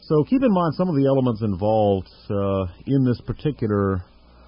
So keep in mind some of the elements involved in this particular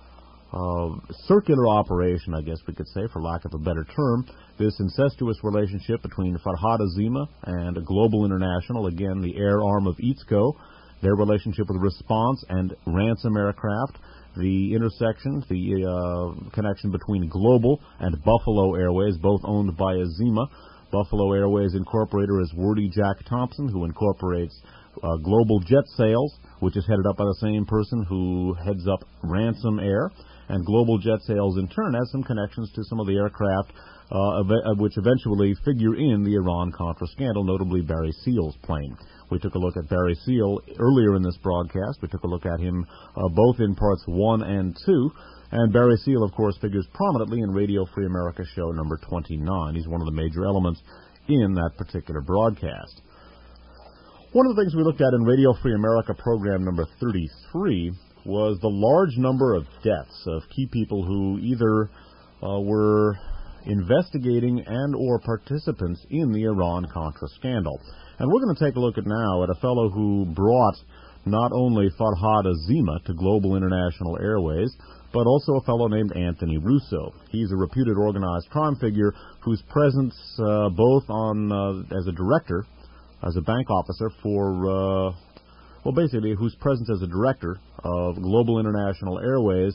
circular operation, I guess we could say, for lack of a better term. This incestuous relationship between Farhad Azima and Global International, again, the air arm of EATSCO, their relationship with Response and Ransom Aircraft, the intersection, the connection between Global and Buffalo Airways, both owned by Azima. Buffalo Airways Incorporator is Wordy Jack Thompson, who incorporates Global Jet Sales, which is headed up by the same person who heads up Ransom Air. And Global Jet Sales, in turn, has some connections to some of the aircraft which eventually figure in the Iran-Contra scandal, notably Barry Seal's plane. We took a look at Barry Seal earlier in this broadcast. We took a look at him both in parts 1 and 2. And Barry Seal, of course, figures prominently in Radio Free America show number 29. He's one of the major elements in that particular broadcast. One of the things we looked at in Radio Free America program number 33 was the large number of deaths of key people who either were investigating and or participants in the Iran-Contra scandal. And we're going to take a look now at a fellow who brought not only Farhad Azima to Global International Airways, but also a fellow named Anthony Russo. He's a reputed organized crime figure whose presence both on as a director, as a bank officer for, basically whose presence as a director of Global International Airways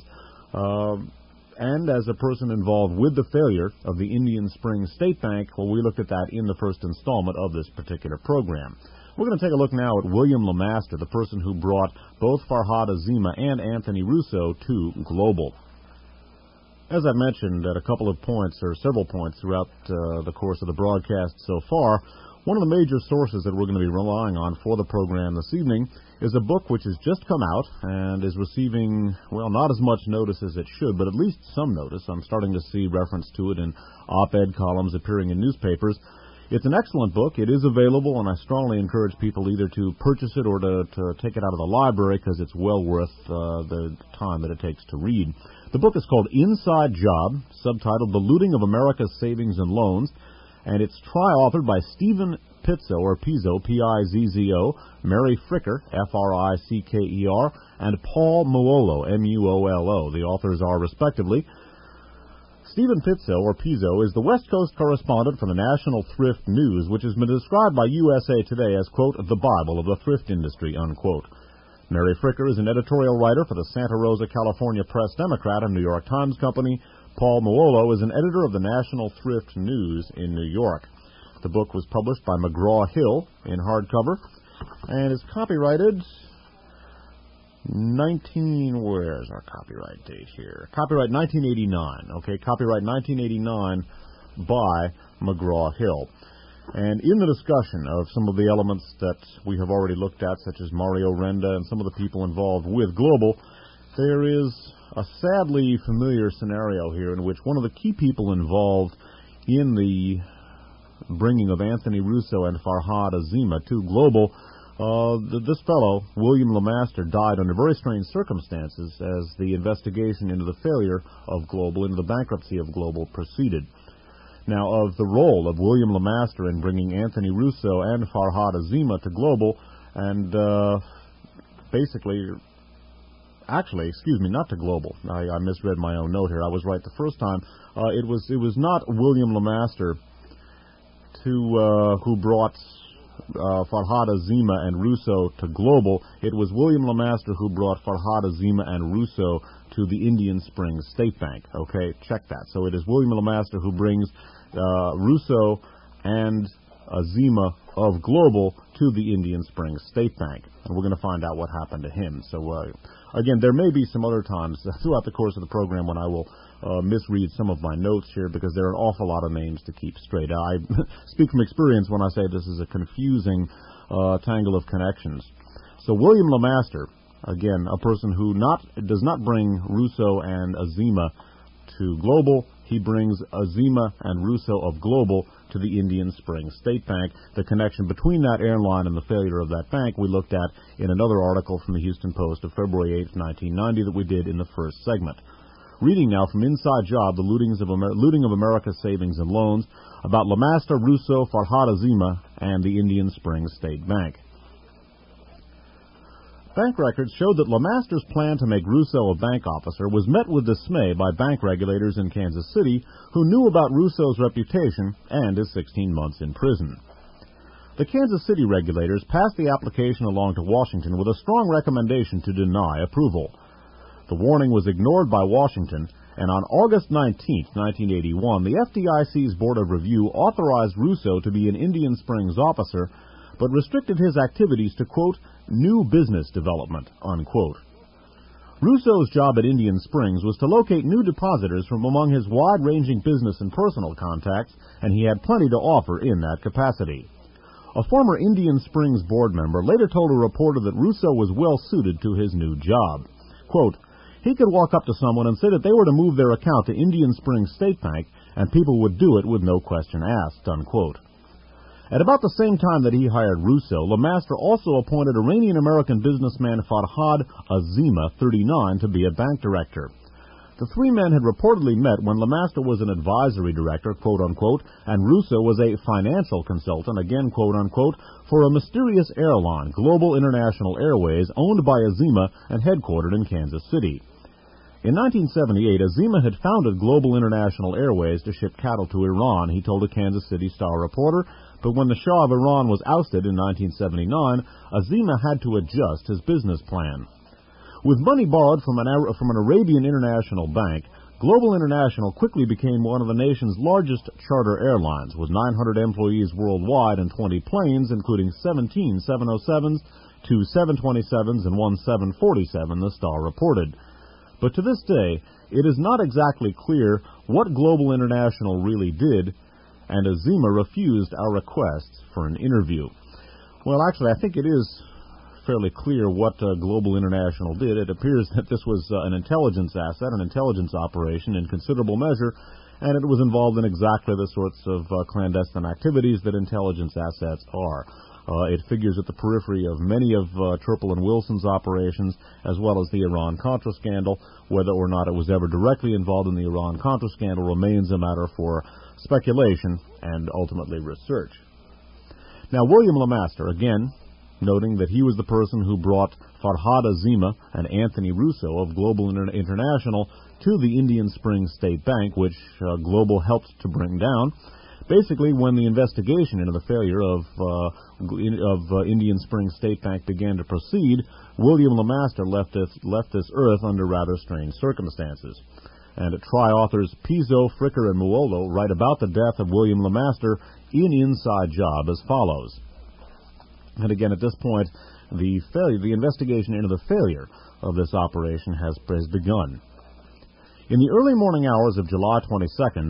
and as a person involved with the failure of the Indian Springs State Bank. Well, we looked at that in the first installment of this particular program. We're going to take a look now at William LeMaster, the person who brought both Farhad Azima and Anthony Russo to Global. As I mentioned at a couple of points, or several points throughout the course of the broadcast so far, one of the major sources that we're going to be relying on for the program this evening is a book which has just come out and is receiving, well, not as much notice as it should, but at least some notice. I'm starting to see reference to it in op-ed columns appearing in newspapers. It's an excellent book. It is available, and I strongly encourage people either to purchase it or to take it out of the library because it's well worth the time that it takes to read. The book is called Inside Job, subtitled The Looting of America's Savings and Loans, and it's tri-authored by Stephen Pizzo, or Pizzo, P-I-Z-Z-O, Mary Fricker, F-R-I-C-K-E-R, and Paul Muolo, M-U-O-L-O. The authors are, respectively, Stephen Pizzo, or Pizzo, is the West Coast correspondent for the National Thrift News, which has been described by USA Today as, quote, the Bible of the thrift industry, unquote. Mary Fricker is an editorial writer for the Santa Rosa, California Press-Democrat and New York Times Company. Paul Muolo is an editor of the National Thrift News in New York. The book was published by McGraw-Hill in hardcover and is copyrighted where's our copyright date here? Copyright 1989, okay, copyright 1989 by McGraw-Hill. And in the discussion of some of the elements that we have already looked at, such as Mario Renda and some of the people involved with Global, there is a sadly familiar scenario here in which one of the key people involved in the bringing of Anthony Russo and Farhad Azima to Global, this fellow, William LeMaster, died under very strange circumstances as the investigation into the failure of Global, into the bankruptcy of Global, proceeded. Now, of the role of William LeMaster in bringing Anthony Russo and Farhad Azima to Global, and not to Global. I misread my own note here. I was right the first time. It was not William LeMaster who brought Farhad Azima and Russo to Global. It was William LeMaster who brought Farhad Azima and Russo to the Indian Springs State Bank. Okay, check that. So it is William LeMaster who brings Russo and Azima of Global to the Indian Springs State Bank. And we're going to find out what happened to him. So, again, there may be some other times throughout the course of the program when I will misread some of my notes here because there are an awful lot of names to keep straight. I speak from experience when I say this is a confusing tangle of connections. So William LeMaster, again, a person who does not bring Russo and Azima to Global. He brings Azima and Russo of Global to the Indian Springs State Bank. The connection between that airline and the failure of that bank we looked at in another article from the Houston Post of February 8, 1990 that we did in the first segment. Reading now from Inside Job, the looting of America's savings and loans, about LeMaster, Russo, Farhad Azima, and the Indian Springs State Bank. Bank records showed that LeMaster's plan to make Russo a bank officer was met with dismay by bank regulators in Kansas City who knew about Russo's reputation and his 16 months in prison. The Kansas City regulators passed the application along to Washington with a strong recommendation to deny approval. The warning was ignored by Washington, and on August 19, 1981, the FDIC's Board of Review authorized Russo to be an Indian Springs officer, but restricted his activities to, quote, new business development, unquote. Russo's job at Indian Springs was to locate new depositors from among his wide-ranging business and personal contacts, and he had plenty to offer in that capacity. A former Indian Springs board member later told a reporter that Russo was well suited to his new job. Quote, he could walk up to someone and say that they were to move their account to Indian Springs State Bank, and people would do it with no question asked, unquote. At about the same time that he hired Russo, LeMaster also appointed Iranian-American businessman Farhad Azima, 39, to be a bank director. The three men had reportedly met when LeMaster was an advisory director, quote-unquote, and Russo was a financial consultant, again, quote-unquote, for a mysterious airline, Global International Airways, owned by Azima and headquartered in Kansas City. In 1978, Azima had founded Global International Airways to ship cattle to Iran, he told a Kansas City Star reporter, but when the Shah of Iran was ousted in 1979, Azima had to adjust his business plan. With money borrowed from an Arabian International Bank, Global International quickly became one of the nation's largest charter airlines, with 900 employees worldwide and 20 planes, including 17 707s, 2 727s, and 1 747, the Star reported. But to this day, it is not exactly clear what Global International really did, and Azima refused our requests for an interview. Well, actually, I think it is fairly clear what Global International did. It appears that this was an intelligence asset, an intelligence operation in considerable measure, and it was involved in exactly the sorts of clandestine activities that intelligence assets are. It figures at the periphery of many of Turple and Wilson's operations, as well as the Iran-Contra scandal. Whether or not it was ever directly involved in the Iran-Contra scandal remains a matter for speculation and ultimately research. Now, William LeMaster, again, noting that he was the person who brought Farhad Azima and Anthony Russo of Global International to the Indian Springs State Bank, which Global helped to bring down. Basically, when the investigation into the failure of Indian Springs State Bank began to proceed, William LeMaster left this earth under rather strange circumstances. And tri-authors Pizzo, Fricker, and Muolo write about the death of William LeMaster in Inside Job as follows. And again, at this point, the investigation into the failure of this operation has begun. In the early morning hours of July 22,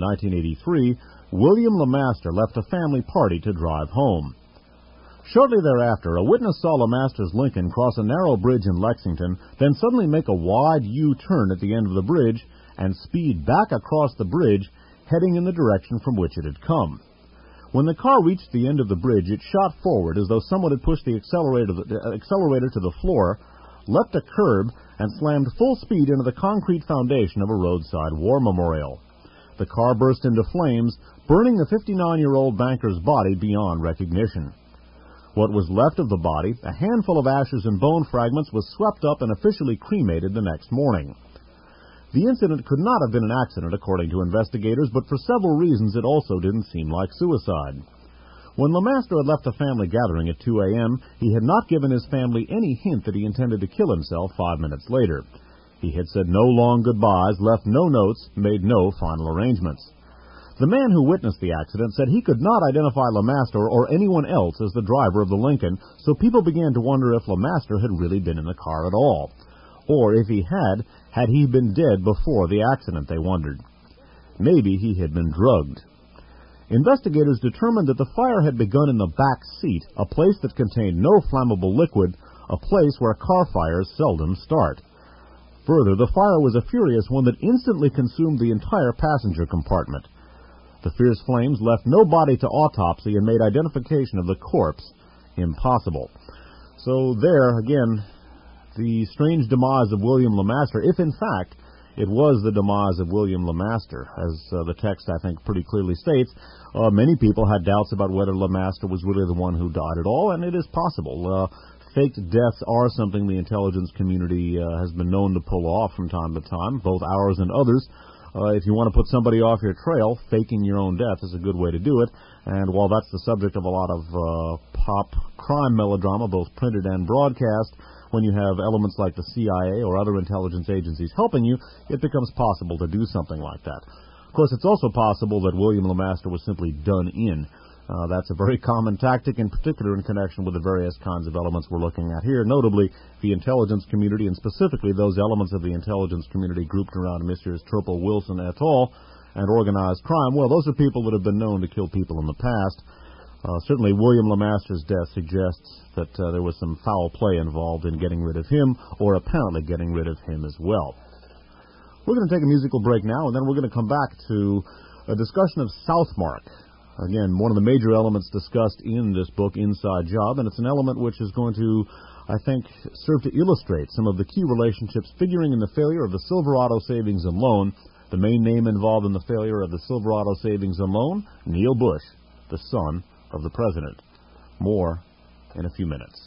1983, William LeMaster left a family party to drive home. Shortly thereafter, a witness saw LeMaster's Lincoln cross a narrow bridge in Lexington, then suddenly make a wide U-turn at the end of the bridge and speed back across the bridge, heading in the direction from which it had come. When the car reached the end of the bridge, it shot forward as though someone had pushed the accelerator to the floor, leapt a curb, and slammed full speed into the concrete foundation of a roadside war memorial. The car burst into flames, burning the 59-year-old banker's body beyond recognition. What was left of the body, a handful of ashes and bone fragments, was swept up and officially cremated the next morning. The incident could not have been an accident, according to investigators, but for several reasons it also didn't seem like suicide. When LeMaster had left the family gathering at 2 a.m., he had not given his family any hint that he intended to kill himself 5 minutes later. He had said no long goodbyes, left no notes, made no final arrangements. The man who witnessed the accident said he could not identify LeMaster or anyone else as the driver of the Lincoln, so people began to wonder if LeMaster had really been in the car at all. Or if he had he been dead before the accident, they wondered. Maybe he had been drugged. Investigators determined that the fire had begun in the back seat, a place that contained no flammable liquid, a place where car fires seldom start. Further, the fire was a furious one that instantly consumed the entire passenger compartment. The fierce flames left no body to autopsy and made identification of the corpse impossible. So there, again, the strange demise of William LeMaster, if in fact it was the demise of William LeMaster, as the text, I think, pretty clearly states. Many people had doubts about whether LeMaster was really the one who died at all, and it is possible. faked deaths are something the intelligence community has been known to pull off from time to time, both ours and others. If you want to put somebody off your trail, faking your own death is a good way to do it. And while that's the subject of a lot of pop crime melodrama, both printed and broadcast, when you have elements like the CIA or other intelligence agencies helping you, it becomes possible to do something like that. Of course, it's also possible that William LeMaster was simply done in. That's a very common tactic, in particular in connection with the various kinds of elements we're looking at here, notably the intelligence community, and specifically those elements of the intelligence community grouped around Messrs. Tropel, Wilson et al., and organized crime. Well, those are people that have been known to kill people in the past. Certainly William LeMaster's death suggests that there was some foul play involved in getting rid of him, or apparently getting rid of him as well. We're going to take a musical break now, and then we're going to come back to a discussion of Southmark. Again, one of the major elements discussed in this book, Inside Job, and it's an element which is going to, I think, serve to illustrate some of the key relationships figuring in the failure of the Silverado Savings and Loan. The main name involved in the failure of the Silverado Savings and Loan, Neil Bush, the son of the president. More in a few minutes.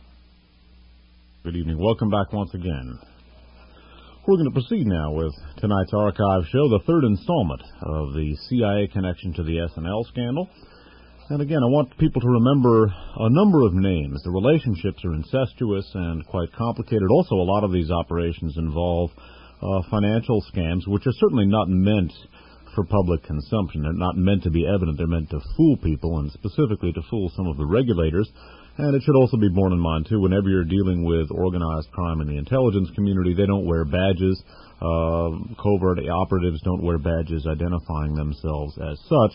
Good evening. Welcome back once again. We're going to proceed now with tonight's archive show, the third installment of the CIA connection to the S&L scandal. And again, I want people to remember a number of names. The relationships are incestuous and quite complicated. Also, a lot of these operations involve financial scams, which are certainly not meant for public consumption. They're not meant to be evident. They're meant to fool people, and specifically to fool some of the regulators. And it should also be borne in mind, too, whenever you're dealing with organized crime in the intelligence community, they don't wear badges. Covert operatives don't wear badges identifying themselves as such.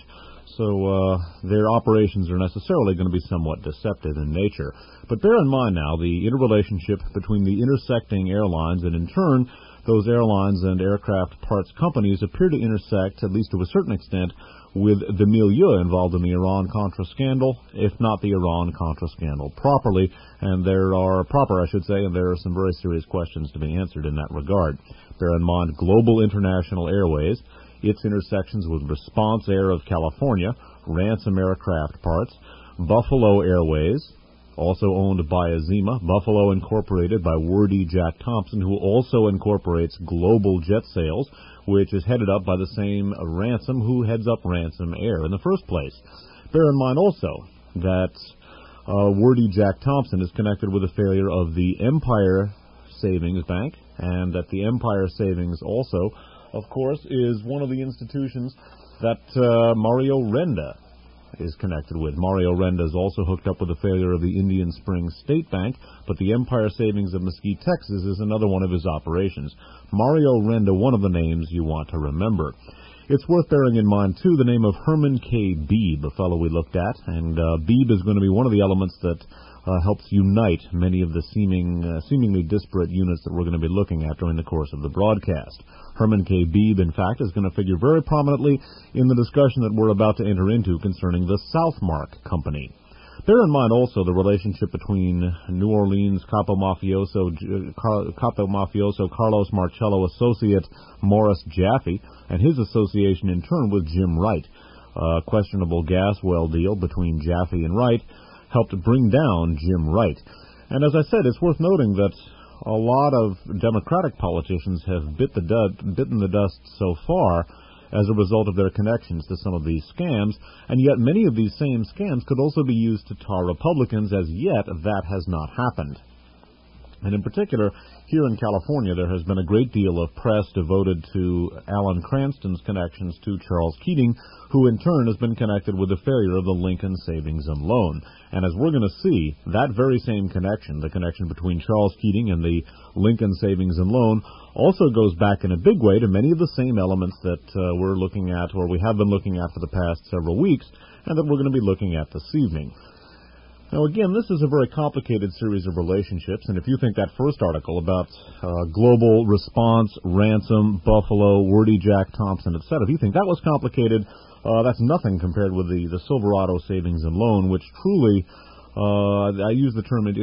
So their operations are necessarily going to be somewhat deceptive in nature. But bear in mind now the interrelationship between the intersecting airlines, and in turn, those airlines and aircraft parts companies appear to intersect, at least to a certain extent, with the milieu involved in the Iran-Contra scandal, if not the Iran-Contra scandal properly, and there are some very serious questions to be answered in that regard. Bear in mind Global International Airways, its intersections with Response Air of California, Ransom Aircraft Parts, Buffalo Airways, also owned by Azima, Buffalo Incorporated by Wordy Jack Thompson, who also incorporates Global Jet Sales, which is headed up by the same Ransom who heads up Ransom Air in the first place. Bear in mind also that Wordy Jack Thompson is connected with the failure of the Empire Savings Bank, and that the Empire Savings also, of course, is one of the institutions that Mario Renda is connected with. Mario Renda is also hooked up with the failure of the Indian Springs State Bank, but the Empire Savings of Mesquite, Texas is another one of his operations. Mario Renda, one of the names you want to remember. It's worth bearing in mind, too, the name of Herman K. Beebe, a fellow we looked at, and Beebe is going to be one of the elements that helps unite many of the seemingly disparate units that we're going to be looking at during the course of the broadcast. Herman K. Beebe, in fact, is going to figure very prominently in the discussion that we're about to enter into concerning the Southmark Company. Bear in mind also the relationship between New Orleans capo mafioso Carlos Marcello associate Morris Jaffe and his association in turn with Jim Wright. Questionable gas well deal between Jaffe and Wright helped bring down Jim Wright. And as I said, it's worth noting that a lot of Democratic politicians have bitten the dust so far as a result of their connections to some of these scams, and yet many of these same scams could also be used to tar Republicans. As yet, that has not happened. And in particular, here in California, there has been a great deal of press devoted to Alan Cranston's connections to Charles Keating, who in turn has been connected with the failure of the Lincoln Savings and Loan. And as we're going to see, that very same connection, the connection between Charles Keating and the Lincoln Savings and Loan, also goes back in a big way to many of the same elements that we're looking at, or we have been looking at for the past several weeks, and that we're going to be looking at this evening. Now, again, this is a very complicated series of relationships, and if you think that first article about Global, Response, Ransom, Buffalo, Wordy Jack Thompson, etc., if you think that was complicated, that's nothing compared with the Silverado Savings and Loan, which truly, I use the term,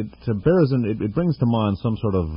it brings to mind some sort of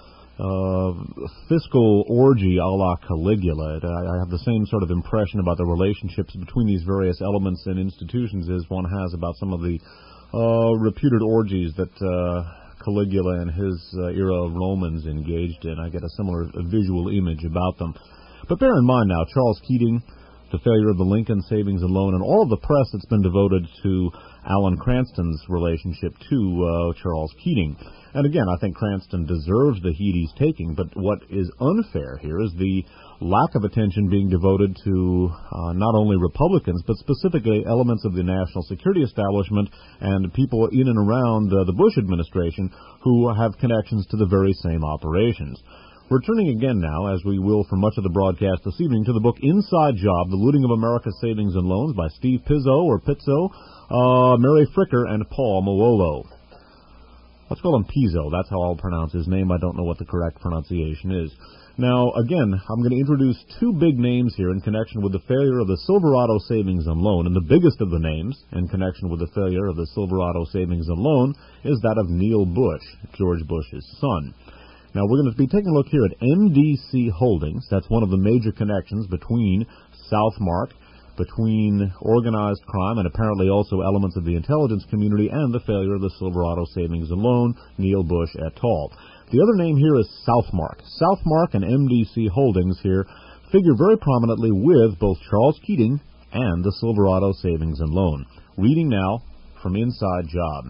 fiscal orgy a la Caligula. I have the same sort of impression about the relationships between these various elements and institutions as one has about some of the reputed orgies that Caligula and his era of Romans engaged in. I get a similar visual image about them. But bear in mind now, Charles Keating, the failure of the Lincoln Savings and Loan, and all of the press that's been devoted to Alan Cranston's relationship to Charles Keating. And again, I think Cranston deserves the heat he's taking, but what is unfair here is the lack of attention being devoted to not only Republicans, but specifically elements of the national security establishment and people in and around the Bush administration who have connections to the very same operations. Returning again now, as we will for much of the broadcast this evening, to the book Inside Job, The Looting of America's Savings and Loans by Steve Pizzo, Mary Fricker, and Paul Malolo. Let's call him Pizzo. That's how I'll pronounce his name. I don't know what the correct pronunciation is. Now, again, I'm going to introduce two big names here in connection with the failure of the Silverado Savings and Loan, and the biggest of the names in connection with the failure of the Silverado Savings and Loan is that of Neil Bush, George Bush's son. Now, we're going to be taking a look here at MDC Holdings. That's one of the major connections between Southmark, between organized crime, and apparently also elements of the intelligence community, and the failure of the Silverado Savings and Loan, Neil Bush et al. The other name here is Southmark. Southmark and MDC Holdings here figure very prominently with both Charles Keating and the Silverado Savings and Loan. Reading now from Inside Job.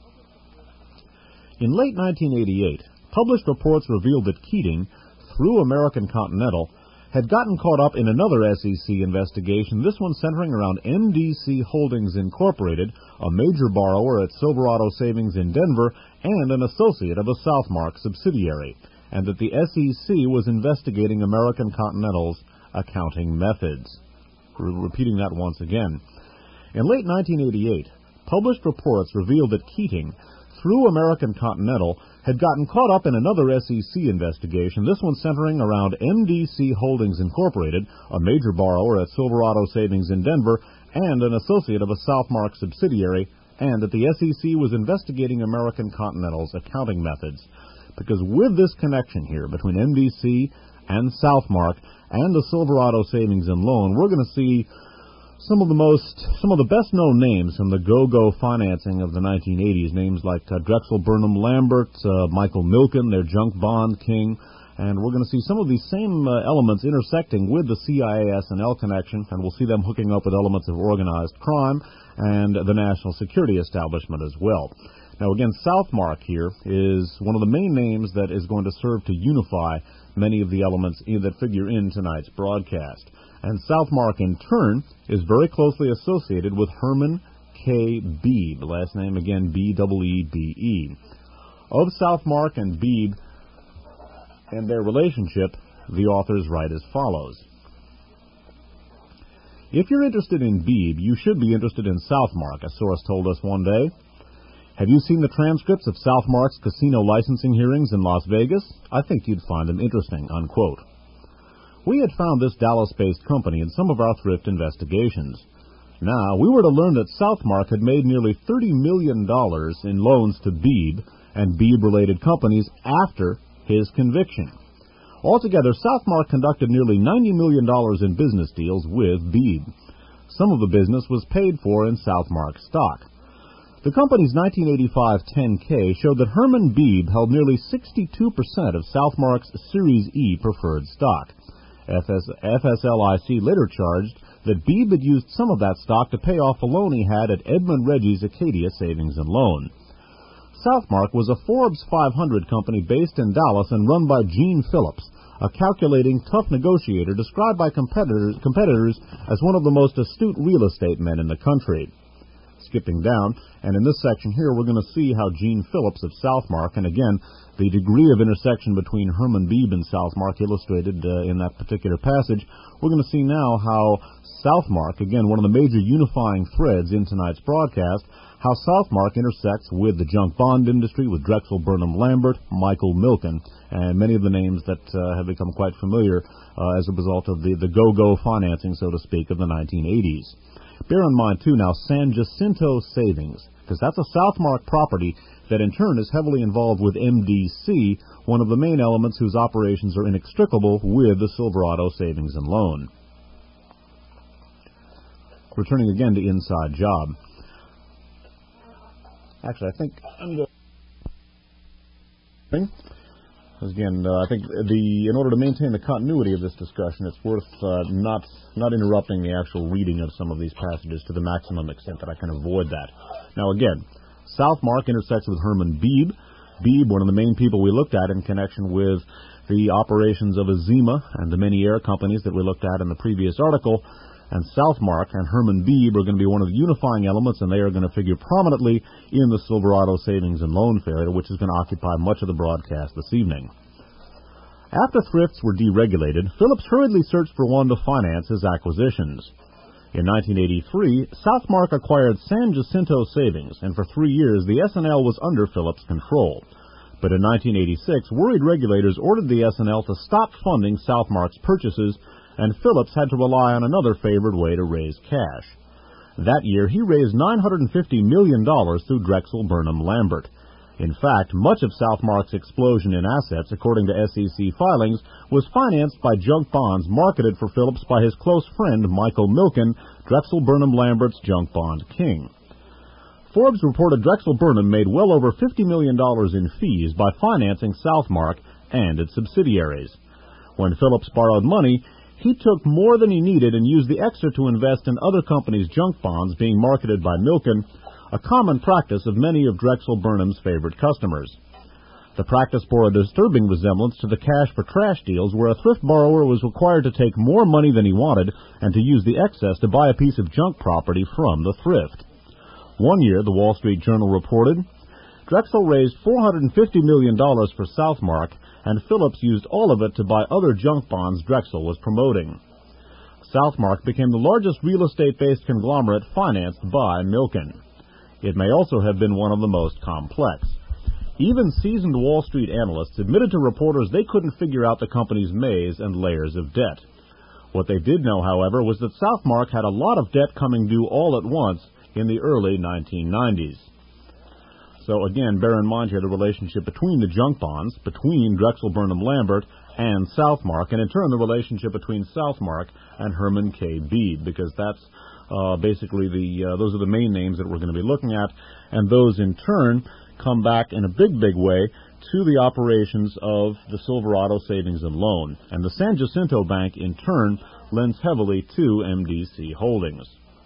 In late 1988, published reports revealed that Keating, through American Continental, had gotten caught up in another SEC investigation, this one centering around MDC Holdings Incorporated, a major borrower at Silverado Savings in Denver and an associate of a Southmark subsidiary, and that the SEC was investigating American Continental's accounting methods. Repeating that once again. In late 1988, published reports revealed that Keating, through American Continental, had gotten caught up in another SEC investigation, this one centering around MDC Holdings Incorporated, a major borrower at Silverado Savings in Denver, and an associate of a Southmark subsidiary, and that the SEC was investigating American Continental's accounting methods. Because with this connection here between MDC and Southmark and the Silverado Savings and Loan, we're going to see some of the best-known names from the go-go financing of the 1980s, names like Drexel Burnham Lambert, Michael Milken, their junk bond king, and we're going to see some of these same elements intersecting with the CIA S&L connection, and we'll see them hooking up with elements of organized crime and the national security establishment as well. Now, again, Southmark here is one of the main names that is going to serve to unify many of the elements that figure in tonight's broadcast. And Southmark, in turn, is very closely associated with Herman K. Beebe, last name again B-E-E-B-E. Of Southmark and Beebe and their relationship, the authors write as follows. If you're interested in Beebe, you should be interested in Southmark, a source told us one day. Have you seen the transcripts of Southmark's casino licensing hearings in Las Vegas? I think you'd find them interesting, unquote. We had found this Dallas-based company in some of our thrift investigations. Now, we were to learn that Southmark had made nearly $30 million in loans to Beebe and Beebe-related companies after his conviction. Altogether, Southmark conducted nearly $90 million in business deals with Beebe. Some of the business was paid for in Southmark stock. The company's 1985 10-K showed that Herman Beebe held nearly 62% of Southmark's Series E preferred stock. FSLIC later charged that Beebe had used some of that stock to pay off a loan he had at Edmund Reggie's Acadia Savings and Loan. Southmark was a Forbes 500 company based in Dallas and run by Gene Phillips, a calculating, tough negotiator described by competitors as one of the most astute real estate men in the country. Skipping down, and in this section here, we're going to see how Gene Phillips of Southmark, and again, the degree of intersection between Herman Beebe and Southmark illustrated in that particular passage, we're going to see now how Southmark, again, one of the major unifying threads in tonight's broadcast, how Southmark intersects with the junk bond industry, with Drexel Burnham Lambert, Michael Milken, and many of the names that have become quite familiar as a result of the go-go financing, so to speak, of the 1980s. Bear in mind, too, now, San Jacinto Savings, because that's a Southmark property that in turn is heavily involved with MDC, one of the main elements whose operations are inextricable with the Silverado Savings and Loan. Returning again to Inside Job. Actually, I think I'm going. Again, I think in order to maintain the continuity of this discussion, it's worth not interrupting the actual reading of some of these passages to the maximum extent that I can avoid that. Now, again, Southmark intersects with Herman Beebe. Beebe, one of the main people we looked at in connection with the operations of Azima and the many air companies that we looked at in the previous article. And Southmark and Herman Beebe are going to be one of the unifying elements, and they are going to figure prominently in the Silverado Savings and Loan Failure, which is going to occupy much of the broadcast this evening. After thrifts were deregulated, Phillips hurriedly searched for one to finance his acquisitions. In 1983, Southmark acquired San Jacinto Savings, and for 3 years the S&L was under Phillips' control. But in 1986, worried regulators ordered the S&L to stop funding Southmark's purchases, and Phillips had to rely on another favored way to raise cash. That year, he raised $950 million through Drexel Burnham Lambert. In fact, much of Southmark's explosion in assets, according to SEC filings, was financed by junk bonds marketed for Phillips by his close friend Michael Milken, Drexel Burnham Lambert's junk bond king. Forbes reported Drexel Burnham made well over $50 million in fees by financing Southmark and its subsidiaries. When Phillips borrowed money, he took more than he needed and used the extra to invest in other companies' junk bonds being marketed by Milken, a common practice of many of Drexel Burnham's favorite customers. The practice bore a disturbing resemblance to the cash-for-trash deals where a thrift borrower was required to take more money than he wanted and to use the excess to buy a piece of junk property from the thrift. One year, the Wall Street Journal reported, Drexel raised $450 million for Southmark, and Phillips used all of it to buy other junk bonds Drexel was promoting. Southmark became the largest real estate-based conglomerate financed by Milken. It may also have been one of the most complex. Even seasoned Wall Street analysts admitted to reporters they couldn't figure out the company's maze and layers of debt. What they did know, however, was that Southmark had a lot of debt coming due all at once in the early 1990s. So again, bear in mind here the relationship between the junk bonds, between Drexel Burnham Lambert and Southmark, and in turn the relationship between Southmark and Herman K. Beebe, because that's basically those are the main names that we're going to be looking at, and those in turn come back in a big way to the operations of the Silverado Savings and Loan, and the San Jacinto Bank in turn lends heavily to MDC Holdings.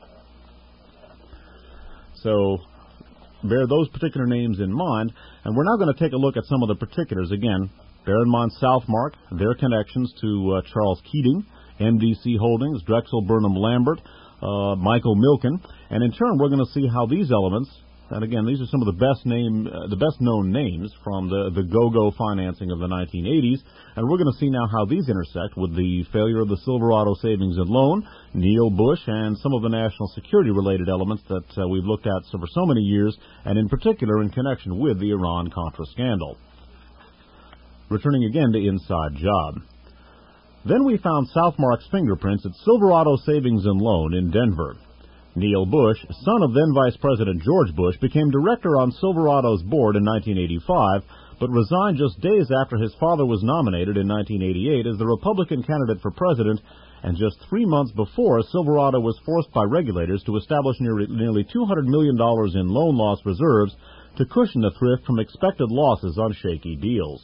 So bear those particular names in mind, and we're now going to take a look at some of the particulars. Again, bear in mind Southmark, their connections to Charles Keating, MDC Holdings, Drexel Burnham Lambert, Michael Milken, and in turn we're going to see how these elements, and again these are some of the best known names from the go-go financing of the 1980s, and we're going to see now how these intersect with the failure of the Silverado Savings and Loan, Neil Bush, and some of the national security related elements that we've looked at for so many years, and in particular in connection with the Iran-Contra scandal. Returning again to Inside Job. Then we found Southmark's fingerprints at Silverado Savings and Loan in Denver. Neil Bush, son of then Vice President George Bush, became director on Silverado's board in 1985, but resigned just days after his father was nominated in 1988 as the Republican candidate for president, and just 3 months before, Silverado was forced by regulators to establish nearly $200 million in loan loss reserves to cushion the thrift from expected losses on shaky deals.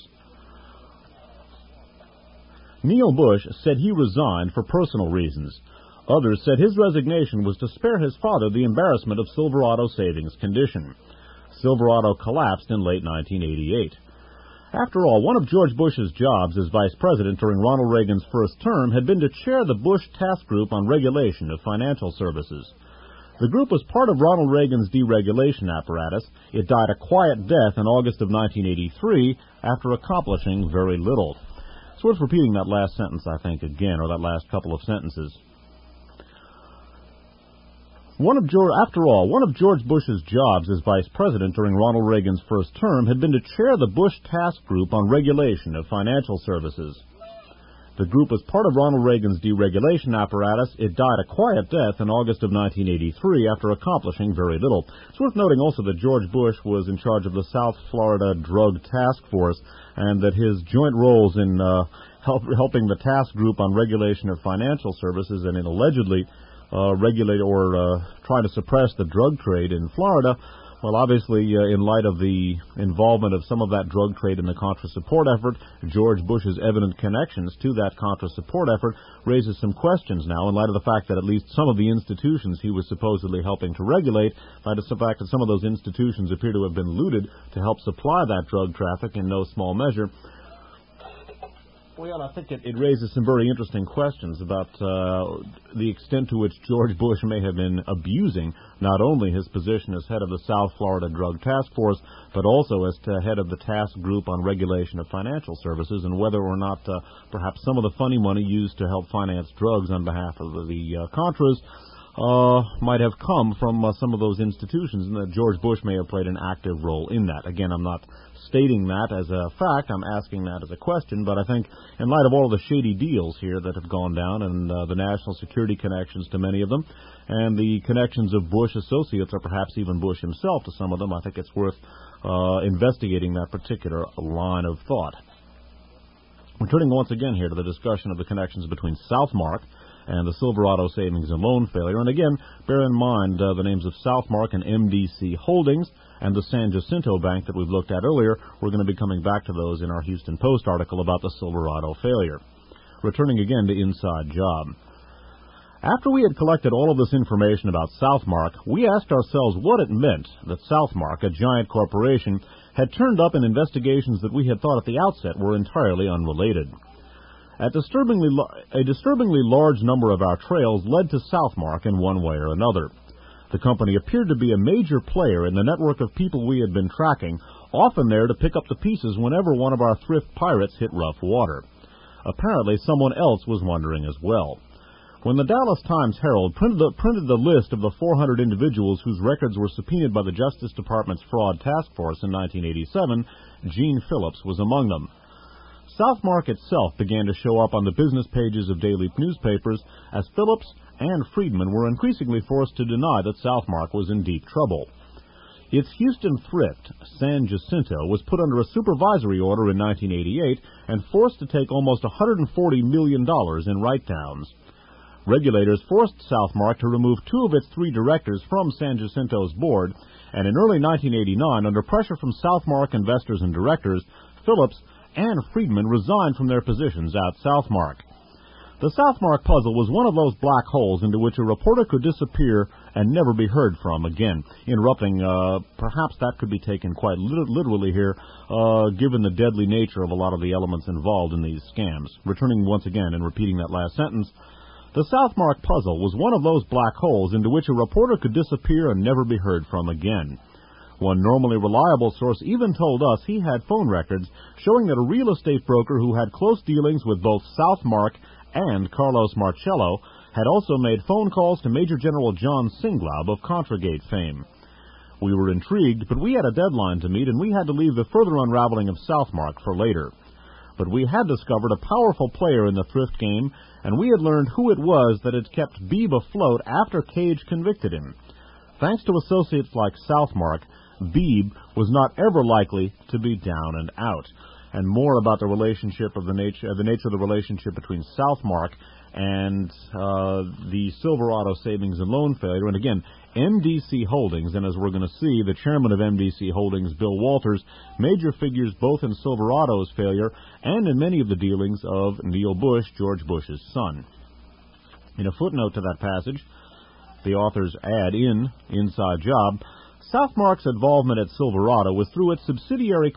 Neil Bush said he resigned for personal reasons. Others said his resignation was to spare his father the embarrassment of Silverado Savings' condition. Silverado collapsed in late 1988. After all, one of George Bush's jobs as vice president during Ronald Reagan's first term had been to chair the Bush Task Group on Regulation of Financial Services. The group was part of Ronald Reagan's deregulation apparatus. It died a quiet death in August of 1983 after accomplishing very little. It's worth repeating that last sentence, I think, again, or that last couple of sentences. After all, one of George Bush's jobs as vice president during Ronald Reagan's first term had been to chair the Bush Task Group on Regulation of Financial Services. The group was part of Ronald Reagan's deregulation apparatus. It died a quiet death in August of 1983 after accomplishing very little. It's worth noting also that George Bush was in charge of the South Florida Drug Task Force, and that his joint roles in helping the task group on regulation of financial services and in allegedly regulate or try to suppress the drug trade in Florida Well, obviously, in light of the involvement of some of that drug trade in the Contra support effort, George Bush's evident connections to that Contra support effort raises some questions now in light of the fact that at least some of the institutions he was supposedly helping to regulate, in light of the fact that some of those institutions appear to have been looted to help supply that drug traffic in no small measure. Well, I think it raises some very interesting questions about the extent to which George Bush may have been abusing not only his position as head of the South Florida Drug Task Force, but also as head of the task group on regulation of financial services, and whether or not perhaps some of the funny money used to help finance drugs on behalf of the Contras might have come from some of those institutions, and that George Bush may have played an active role in that. Again, I'm not stating that as a fact, I'm asking that as a question, but I think in light of all of the shady deals here that have gone down and the national security connections to many of them, and the connections of Bush associates, or perhaps even Bush himself to some of them, I think it's worth investigating that particular line of thought. Returning once again here to the discussion of the connections between Southmark and the Silverado Savings and Loan failure. And again, bear in mind the names of Southmark and MDC Holdings and the San Jacinto Bank that we've looked at earlier. We're going to be coming back to those in our Houston Post article about the Silverado failure. Returning again to Inside Job. After we had collected all of this information about Southmark, we asked ourselves what it meant that Southmark, a giant corporation, had turned up in investigations that we had thought at the outset were entirely unrelated. A disturbingly large number of our trails led to Southmark in one way or another. The company appeared to be a major player in the network of people we had been tracking, often there to pick up the pieces whenever one of our thrift pirates hit rough water. Apparently, someone else was wondering as well. When the Dallas Times-Herald printed the list of the 400 individuals whose records were subpoenaed by the Justice Department's Fraud Task Force in 1987, Gene Phillips was among them. Southmark itself began to show up on the business pages of daily newspapers as Phillips and Friedman were increasingly forced to deny that Southmark was in deep trouble. Its Houston thrift, San Jacinto, was put under a supervisory order in 1988 and forced to take almost $140 million in write-downs. Regulators forced Southmark to remove 2 of its 3 directors from San Jacinto's board, and in early 1989, under pressure from Southmark investors and directors, Phillips and Friedman resigned from their positions at Southmark. The Southmark puzzle was one of those black holes into which a reporter could disappear and never be heard from again. Interrupting, perhaps that could be taken quite literally here, given the deadly nature of a lot of the elements involved in these scams. Returning once again and repeating that last sentence, the Southmark puzzle was one of those black holes into which a reporter could disappear and never be heard from again. One normally reliable source even told us he had phone records showing that a real estate broker who had close dealings with both Southmark and Carlos Marcello had also made phone calls to Major General John Singlaub of Contragate fame. We were intrigued, but we had a deadline to meet, and we had to leave the further unraveling of Southmark for later. But we had discovered a powerful player in the thrift game, and we had learned who it was that had kept Beebe afloat after Cage convicted him. Thanks to associates like Southmark, Beebe was not ever likely to be down and out. And more about the relationship of the nature of the relationship between Southmark and the Silverado Savings and Loan failure. And again, MDC Holdings, and as we're going to see, the chairman of MDC Holdings, Bill Walters, major figures both in Silverado's failure and in many of the dealings of Neil Bush, George Bush's son. In a footnote to that passage, the authors add in Inside Job, Southmark's involvement at Silverado was through its subsidiary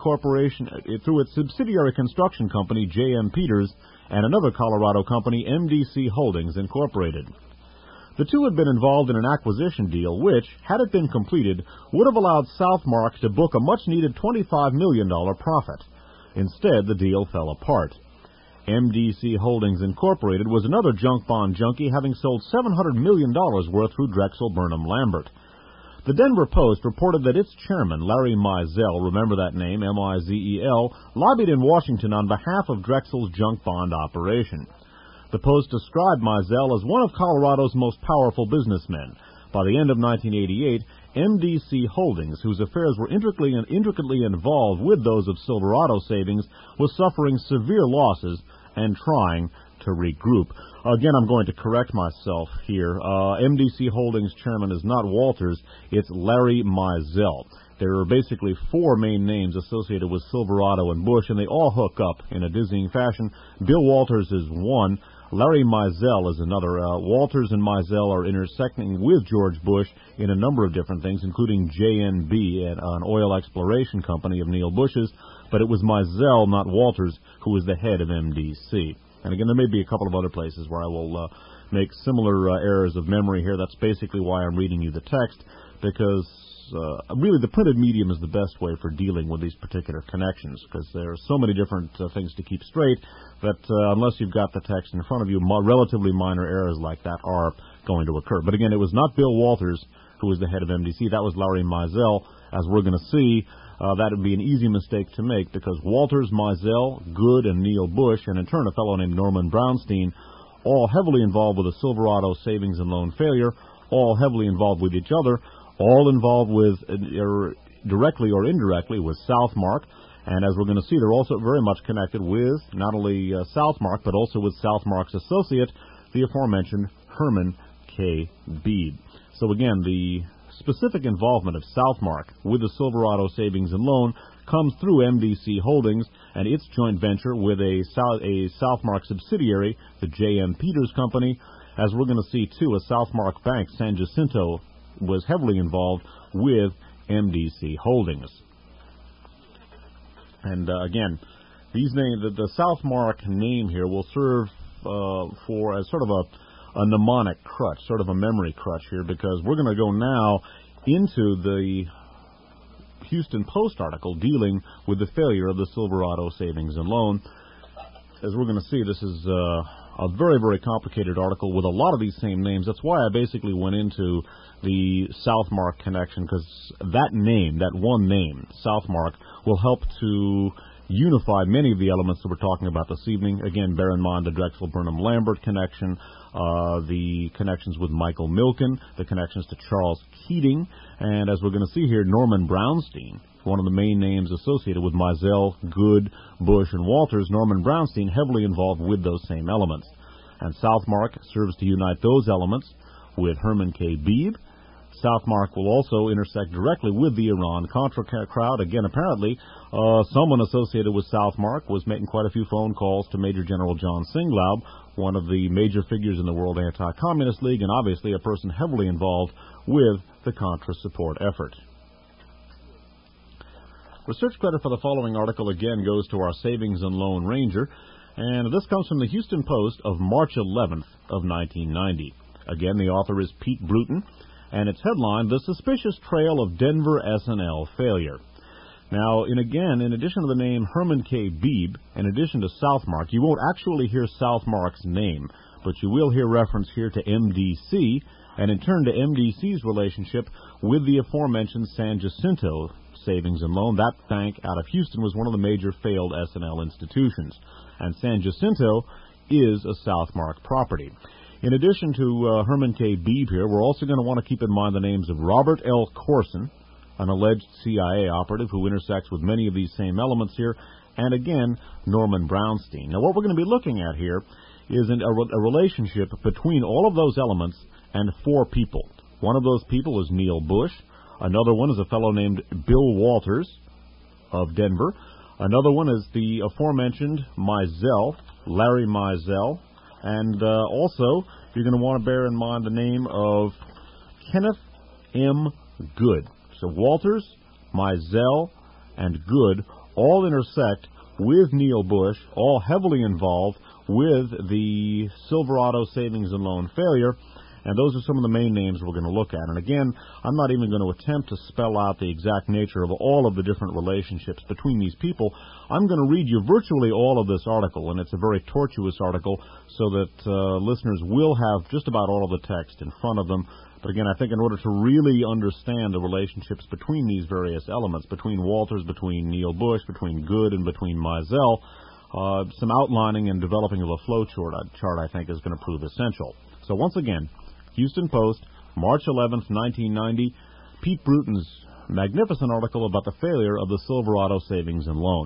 construction company, J.M. Peters, and another Colorado company, MDC Holdings Incorporated. The two had been involved in an acquisition deal which, had it been completed, would have allowed Southmark to book a much-needed $25 million profit. Instead, the deal fell apart. MDC Holdings Incorporated was another junk bond junkie, having sold $700 million worth through Drexel Burnham Lambert. The Denver Post reported that its chairman, Larry Mizell, remember that name, M-I-Z-E-L, lobbied in Washington on behalf of Drexel's junk bond operation. The Post described Mizell as one of Colorado's most powerful businessmen. By the end of 1988, MDC Holdings, whose affairs were intricately involved with those of Silverado Savings, was suffering severe losses and trying to regroup. Again, I'm going to correct myself here. MDC Holdings chairman is not Walters, it's Larry Mizell. There are basically four main names associated with Silverado and Bush, and they all hook up in a dizzying fashion. Bill Walters is one. Larry Mizell is another. Walters and Mizell are intersecting with George Bush in a number of different things, including JNB, an oil exploration company of Neil Bush's. But it was Mizell, not Walters, who was the head of MDC. And again, there may be a couple of other places where I will make similar errors of memory here. That's basically why I'm reading you the text, because really the printed medium is the best way for dealing with these particular connections, because there are so many different things to keep straight that unless you've got the text in front of you, relatively minor errors like that are going to occur. But again, it was not Bill Walters who was the head of MDC. That was Larry Mizell. As we're going to see, that would be an easy mistake to make, because Walters, Mizell, Good, and Neil Bush, and in turn a fellow named Norman Brownstein, all heavily involved with the Silverado savings and loan failure, all heavily involved with each other, all involved with, directly or indirectly, with Southmark. And as we're going to see, they're also very much connected with not only Southmark, but also with Southmark's associate, the aforementioned Herman K. Beebe. So again, the specific involvement of Southmark with the Silverado Savings and Loan comes through MDC Holdings and its joint venture with a Southmark subsidiary, the J.M. Peters Company. As we're going to see, too, a Southmark bank, San Jacinto, was heavily involved with MDC Holdings. And again, these names, the Southmark name here will serve for as sort of a mnemonic crutch, sort of a memory crutch here, because we're going to go now into the Houston Post article dealing with the failure of the Silverado Savings and Loan. As we're going to see, this is a very, very complicated article with a lot of these same names. That's why I basically went into the Southmark connection, because that name, that one name, Southmark, will help to unify many of the elements that we're talking about this evening. Again, bear in mind the Drexel Burnham Lambert connection, the connections with Michael Milken, the connections to Charles Keating, and as we're going to see here, Norman Brownstein, one of the main names associated with Mizell, Good, Bush, and Walters. Norman Brownstein heavily involved with those same elements. And Southmark serves to unite those elements with Herman K. Beebe. Southmark will also intersect directly with the Iran-Contra crowd. Again, apparently, someone associated with Southmark was making quite a few phone calls to Major General John Singlaub, one of the major figures in the World Anti-Communist League, and obviously a person heavily involved with the Contra support effort. Research credit for the following article again goes to our Savings and Loan Ranger, and this comes from the Houston Post of March 11th of 1990. Again, the author is Pete Bruton, and its headline, The Suspicious Trail of Denver S&L Failure. Now, in addition to the name Herman K. Beebe, in addition to Southmark, you won't actually hear Southmark's name, but you will hear reference here to MDC, and in turn to MDC's relationship with the aforementioned San Jacinto Savings and Loan. That bank out of Houston was one of the major failed S&L institutions, and San Jacinto is a Southmark property. In addition to Herman K. Beebe here, we're also going to want to keep in mind the names of Robert L. Corson, an alleged CIA operative who intersects with many of these same elements here, and again, Norman Brownstein. Now, what we're going to be looking at here is a relationship between all of those elements and four people. One of those people is Neil Bush. Another one is a fellow named Bill Walters of Denver. Another one is the aforementioned Mizell, Larry Mizell. And also, you're going to want to bear in mind the name of Kenneth M. Good. So Walters, Mizell, and Good all intersect with Neil Bush, all heavily involved with the Silverado Savings and Loan failure. And those are some of the main names we're going to look at. And again, I'm not even going to attempt to spell out the exact nature of all of the different relationships between these people. I'm going to read you virtually all of this article, and it's a very tortuous article, so that listeners will have just about all of the text in front of them. But again, I think in order to really understand the relationships between these various elements, between Walters, between Neil Bush, between Good, and between Mizell, some outlining and developing of a flow chart, I think, is going to prove essential. So once again, Houston Post, March 11th, 1990, Pete Bruton's magnificent article about the failure of the Silverado Savings and Loan.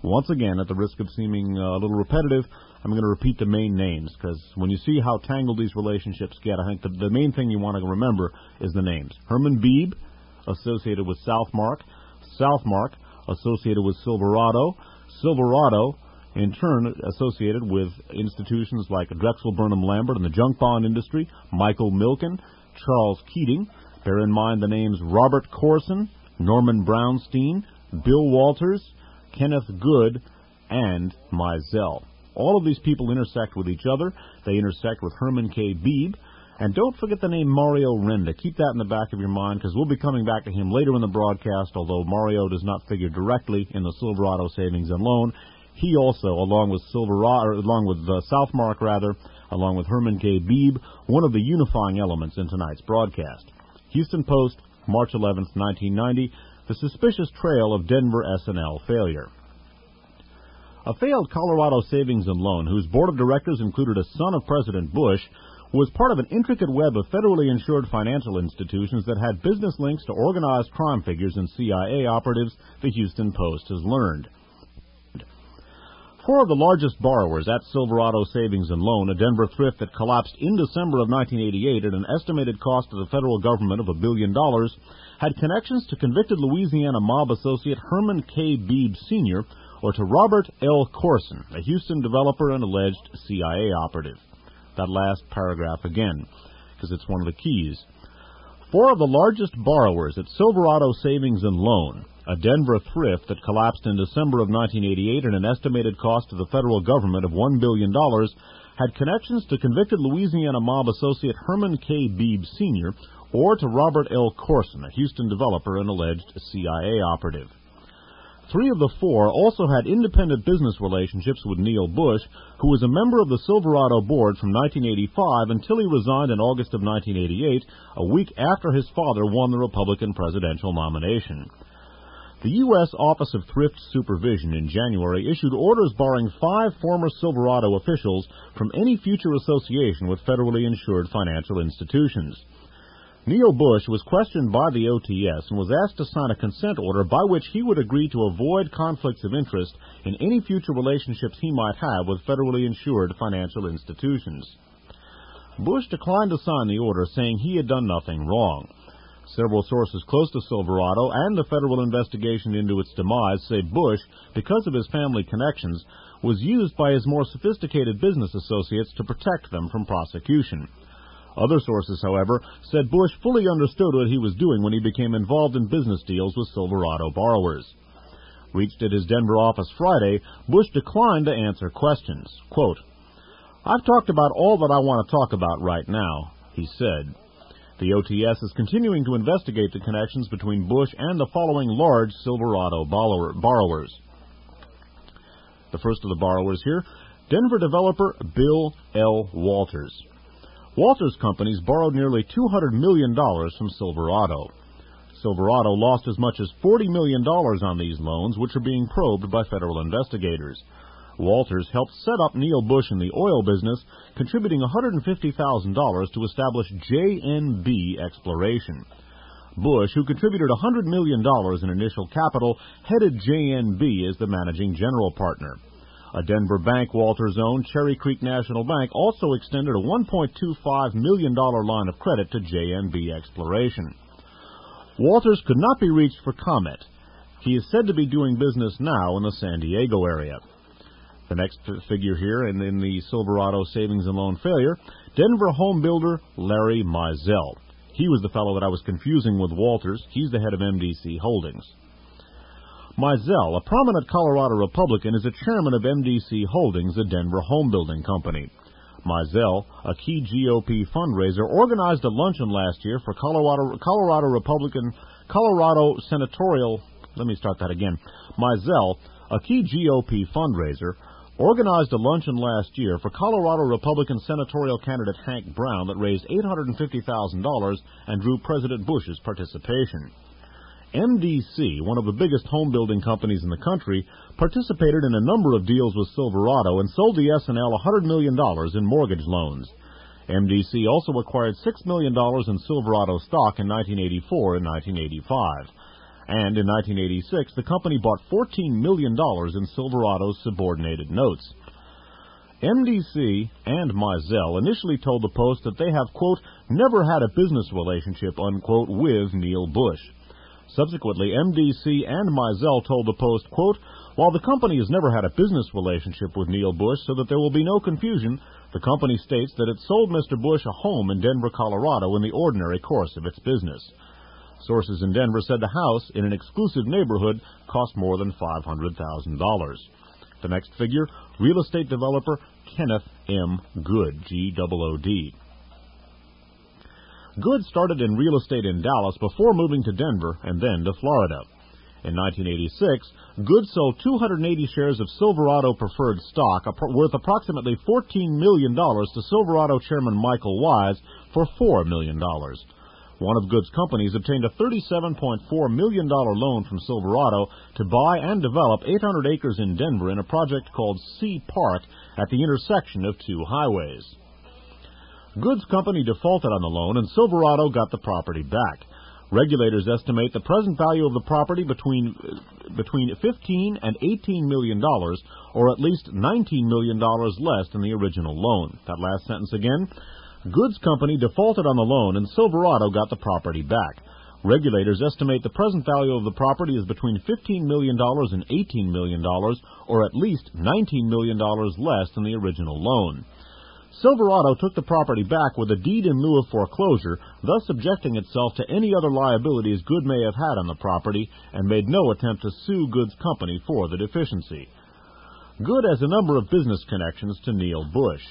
Once again, at the risk of seeming a little repetitive, I'm going to repeat the main names, because when you see how tangled these relationships get, I think the main thing you want to remember is the names. Herman Beebe, associated with Southmark. Southmark, associated with Silverado. Silverado, in turn, associated with institutions like Drexel Burnham Lambert in the junk bond industry, Michael Milken, Charles Keating. Bear in mind the names Robert Corson, Norman Brownstein, Bill Walters, Kenneth Good, and Mizell. All of these people intersect with each other. They intersect with Herman K. Beebe. And don't forget the name Mario Renda. Keep that in the back of your mind, because we'll be coming back to him later in the broadcast, although Mario does not figure directly in the Silverado Savings and Loan. He also, along with Southmark, along with Herman K. Beebe, one of the unifying elements in tonight's broadcast. Houston Post, March 11th, 1990, The Suspicious Trail of Denver S&L Failure. A failed Colorado Savings and Loan, whose board of directors included a son of President Bush, was part of an intricate web of federally insured financial institutions that had business links to organized crime figures and CIA operatives, the Houston Post has learned. Four of the largest borrowers at Silverado Savings and Loan, a Denver thrift that collapsed in December of 1988 at an estimated cost to the federal government of $1 billion, had connections to convicted Louisiana mob associate Herman K. Beebe Sr., or to Robert L. Corson, a Houston developer and alleged CIA operative. That last paragraph again, because it's one of the keys. Four of the largest borrowers at Silverado Savings and Loan, a Denver thrift that collapsed in December of 1988 at an estimated cost to the federal government of $1 billion, had connections to convicted Louisiana mob associate Herman K. Beebe Sr., or to Robert L. Corson, a Houston developer and alleged CIA operative. Three of the four also had independent business relationships with Neil Bush, who was a member of the Silverado board from 1985 until he resigned in August of 1988, a week after his father won the Republican presidential nomination. The U.S. Office of Thrift Supervision in January issued orders barring 5 former Silverado officials from any future association with federally insured financial institutions. Neil Bush was questioned by the OTS and was asked to sign a consent order by which he would agree to avoid conflicts of interest in any future relationships he might have with federally insured financial institutions. Bush declined to sign the order, saying he had done nothing wrong. Several sources close to Silverado and the federal investigation into its demise say Bush, because of his family connections, was used by his more sophisticated business associates to protect them from prosecution. Other sources, however, said Bush fully understood what he was doing when he became involved in business deals with Silverado borrowers. Reached at his Denver office Friday, Bush declined to answer questions. Quote, "I've talked about all that I want to talk about right now," he said. The OTS is continuing to investigate the connections between Bush and the following large Silverado borrowers. The first of the borrowers here, Denver developer Bill L. Walters. Walters companies borrowed nearly $200 million from Silverado. Silverado lost as much as $40 million on these loans, which are being probed by federal investigators. Walters helped set up Neil Bush in the oil business, contributing $150,000 to establish JNB Exploration. Bush, who contributed $100 million in initial capital, headed JNB as the managing general partner. A Denver bank Walters owned, Cherry Creek National Bank, also extended a $1.25 million line of credit to JNB Exploration. Walters could not be reached for comment. He is said to be doing business now in the San Diego area. The next figure here in the Silverado Savings and Loan failure, Denver home builder Larry Mizell. He was the fellow that I was confusing with Walters. He's the head of MDC Holdings. Mizell, a prominent Colorado Republican, is a chairman of MDC Holdings, a Denver home building company. Mizell, a key GOP fundraiser, organized a luncheon last year for Colorado Senatorial. Mizell, a key GOP fundraiser, organized a luncheon last year for Colorado Republican senatorial candidate Hank Brown that raised $850,000 and drew President Bush's participation. MDC, one of the biggest home building companies in the country, participated in a number of deals with Silverado and sold the S&L $100 million in mortgage loans. MDC also acquired $6 million in Silverado stock in 1984 and 1985. And in 1986, the company bought $14 million in Silverado's subordinated notes. MDC and Mizell initially told the Post that they have, quote, never had a business relationship, unquote, with Neil Bush. Subsequently, MDC and Mizell told the Post, quote, while the company has never had a business relationship with Neil Bush, so that there will be no confusion, the company states that it sold Mr. Bush a home in Denver, Colorado in the ordinary course of its business. Sources in Denver said the house, in an exclusive neighborhood, cost more than $500,000. The next figure, real estate developer Kenneth M. Good, G-O-O-D. Good started in real estate in Dallas before moving to Denver and then to Florida. In 1986, Good sold 280 shares of Silverado preferred stock worth approximately $14 million to Silverado chairman Michael Wise for $4 million. One of Good's companies obtained a $37.4 million loan from Silverado to buy and develop 800 acres in Denver in a project called Sea Park at the intersection of two highways. Good's company defaulted on the loan, and Silverado got the property back. Regulators estimate the present value of the property between $15 and $18 million, or at least $19 million less than the original loan. That last sentence again. Good's company defaulted on the loan, and Silverado got the property back. Regulators estimate the present value of the property is between $15 million and $18 million, or at least $19 million less than the original loan. Silverado took the property back with a deed in lieu of foreclosure, thus subjecting itself to any other liabilities Good may have had on the property, and made no attempt to sue Good's company for the deficiency. Good has a number of business connections to Neil Bush.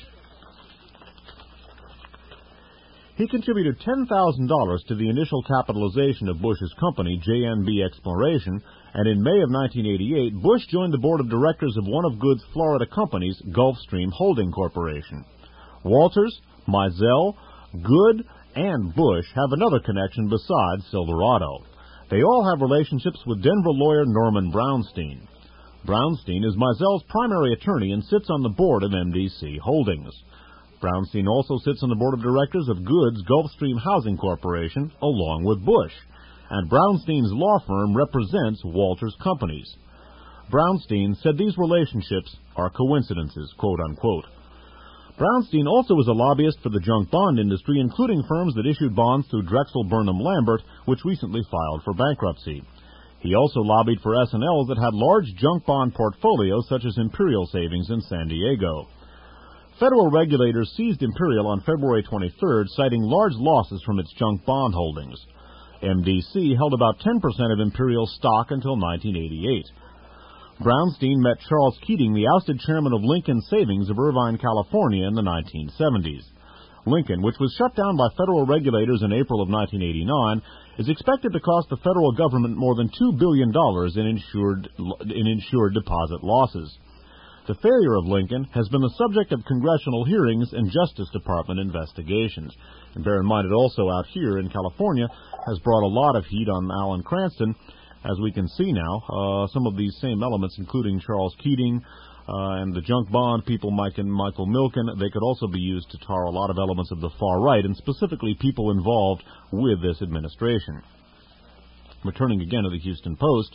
He contributed $10,000 to the initial capitalization of Bush's company, JNB Exploration, and in May of 1988, Bush joined the board of directors of one of Good's Florida companies, Gulfstream Holding Corporation. Walters, Mizell, Good, and Bush have another connection besides Silverado. They all have relationships with Denver lawyer Norman Brownstein. Brownstein is Mizell's primary attorney and sits on the board of MDC Holdings. Brownstein also sits on the board of directors of Good's Gulfstream Housing Corporation, along with Bush, and Brownstein's law firm represents Walters Companies. Brownstein said these relationships are coincidences, quote-unquote. Brownstein also was a lobbyist for the junk bond industry, including firms that issued bonds through Drexel Burnham Lambert, which recently filed for bankruptcy. He also lobbied for S&Ls that had large junk bond portfolios, such as Imperial Savings in San Diego. Federal regulators seized Imperial on February 23rd, citing large losses from its junk bond holdings. MDC held about 10% of Imperial stock until 1988. Brownstein met Charles Keating, the ousted chairman of Lincoln Savings of Irvine, California, in the 1970s. Lincoln, which was shut down by federal regulators in April of 1989, is expected to cost the federal government more than $2 billion in insured deposit losses. The failure of Lincoln has been the subject of congressional hearings and Justice Department investigations. And bear in mind, it also out here in California has brought a lot of heat on Alan Cranston. As we can see now, some of these same elements, including Charles Keating and the junk bond people, Michael Milken, they could also be used to tar a lot of elements of the far right, and specifically people involved with this administration. Returning again to the Houston Post,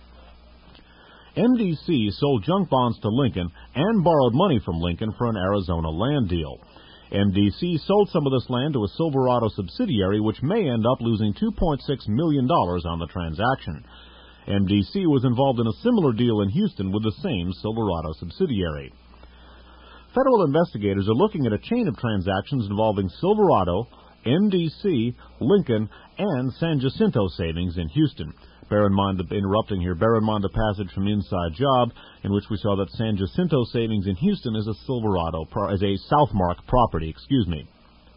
MDC sold junk bonds to Lincoln and borrowed money from Lincoln for an Arizona land deal. MDC sold some of this land to a Silverado subsidiary, which may end up losing $2.6 million on the transaction. MDC was involved in a similar deal in Houston with the same Silverado subsidiary. Federal investigators are looking at a chain of transactions involving Silverado, MDC, Lincoln, and San Jacinto Savings in Houston. Bear in mind the passage from Inside Job, in which we saw that San Jacinto Savings in Houston is a Southmark property,